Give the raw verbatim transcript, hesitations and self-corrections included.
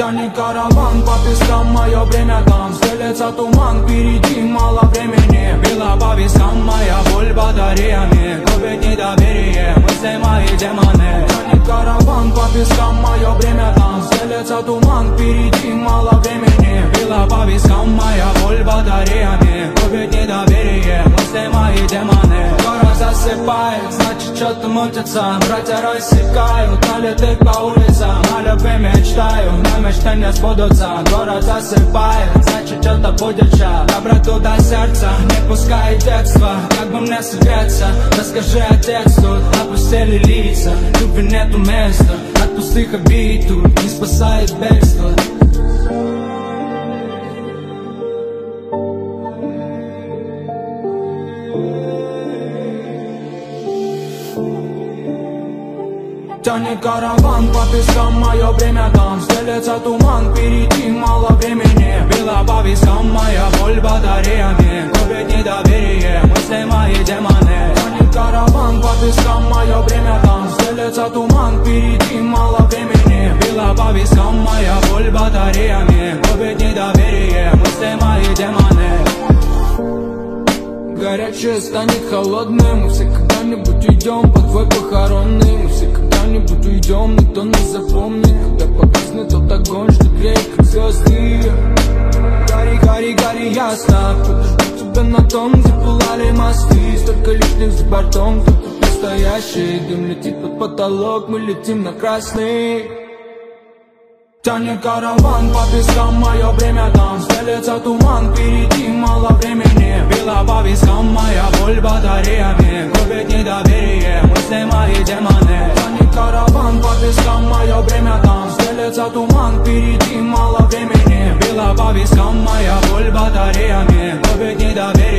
Тянет караван по пескам, мое время там. Стелется туман, впереди мало времени. Била по вискам моя боль батареями. Губит недоверие, мысли мои демоны. Тянет караван по пескам, мое время там. Стелется туман, впереди мало времени. Била по вискам моя боль батареями. Губит недоверие, мысли мои демоны. Город засыпает, значит что-то мутится. Братья рассекают, налеты по улицам. О любви мечтаю, но мечты не сбудутся. Город засыпает, значит что-то будет ща. Доброту до сердца, не пускай детство. Как бы мне согреться, расскажи отец тут. Опустили лица, любви нету места. От пустых обид тут не спасает бегство. Тянет караван по пескам, мое время там. Стелется туман, впереди мало времени. Била по вискам моя боль батареями. Губит недоверие, мысли мои демоны. Тянет караван по пескам, мое время там. Стелется туман, впереди мало времени. Била по вискам моя боль батареями. Губит недоверие, мысли мои демоны. Горячее станет холодным. Мы все когда-нибудь уйдем под твой похоронный. Мы все когда-нибудь уйдем, никто не запомнит. Когда погаснет тот огонь, что греет как звезды. Гори, гори, гори ясно. Кто-то ждет тебя на том, где пылали мосты. Столько лишних за бортом, кто тут настоящий. Дым летит под потолок, мы летим на красный. Тянет караван по пескам, мое время там. Стелется туман, впереди мало времени. Била по вискам моя боль батареями. Губит недоверие, мысли мои демоны. Тянет караван по пескам, мое время там. Стелется туман, впереди мало времени. Била по вискам моя боль батареями. Губит недоверие.